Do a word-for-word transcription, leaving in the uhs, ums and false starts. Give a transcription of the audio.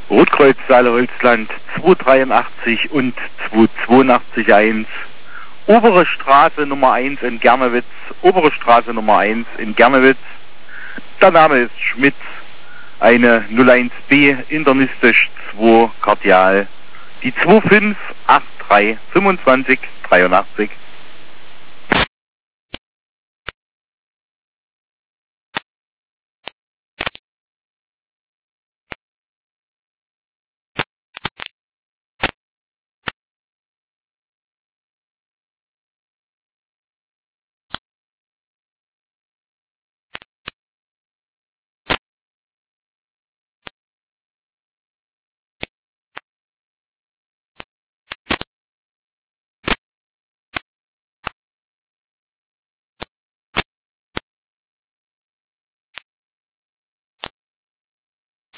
Rotkreuz Saale-Holzland zweihundertdreiundachtzig und zweihundertzweiundachtzig eins. Obere Straße Nummer eins in Gernewitz, Obere Straße Nummer eins in Gernewitz. Der Name ist Schmitz, eine null eins B, internistisch zwei Kardial. Die zwei fünf acht drei fünfundzwanzig dreiundachtzig.